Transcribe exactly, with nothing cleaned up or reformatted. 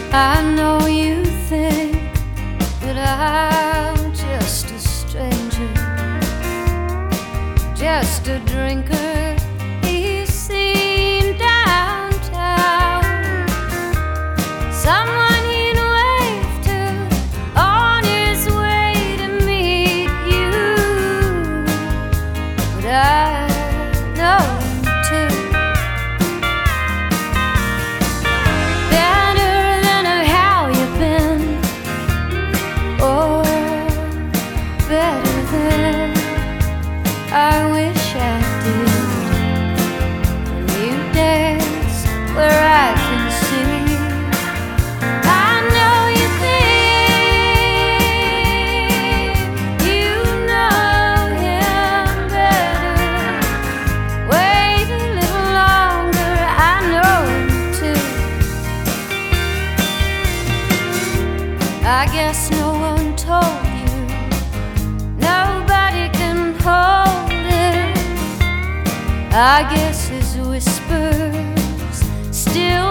I know you think that I'm just a stranger, just a drinker he's seen downtown, someone he'd wave to on his way to meet you. But I know him too. Better than I wish I did. When you dance where I can see, I know you think you know him better. Wait a little longer, I know him too. I guess no one told you. Nobody can hold it. I guess his whispers still